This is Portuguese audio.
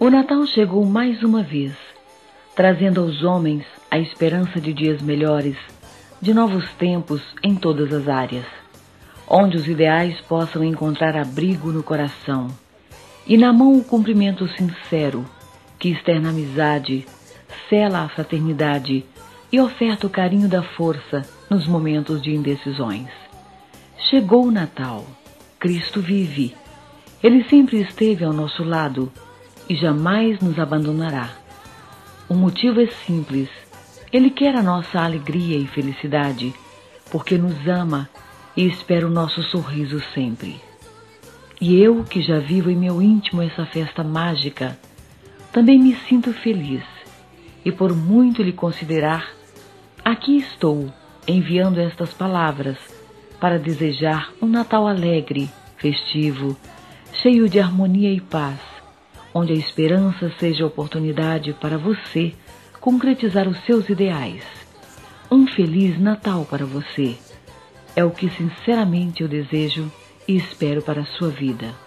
O Natal chegou mais uma vez, trazendo aos homens a esperança de dias melhores, de novos tempos em todas as áreas, onde os ideais possam encontrar abrigo no coração, e na mão o cumprimento sincero, que externa amizade, sela a fraternidade e oferta o carinho da força nos momentos de indecisões. Chegou o Natal, Cristo vive, Ele sempre esteve ao nosso lado e jamais nos abandonará. O motivo é simples, Ele quer a nossa alegria e felicidade, porque nos ama e espera o nosso sorriso sempre. E eu, que já vivo em meu íntimo essa festa mágica, também me sinto feliz, e por muito lhe considerar, aqui estou, enviando estas palavras, para desejar um Natal alegre, festivo, cheio de harmonia e paz, onde a esperança seja oportunidade para você concretizar os seus ideais. Um Feliz Natal para você. É o que sinceramente eu desejo e espero para a sua vida.